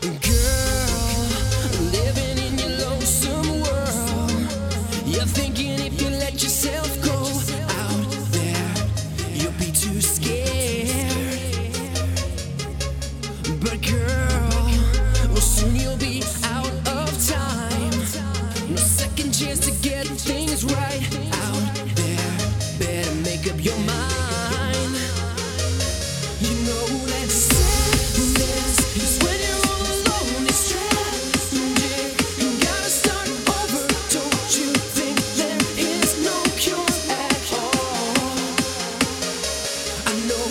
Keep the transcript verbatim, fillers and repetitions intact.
Girl, living in your lonesome world. You're thinking if you let yourself go out there, you'll be too scared. But girl, well soon you'll be out of time. No second chance to get things right out there. Better make up your mind. You know that sadness is when you're all alone. It's tragic. You gotta start over. Don't you think there is no cure at all? I know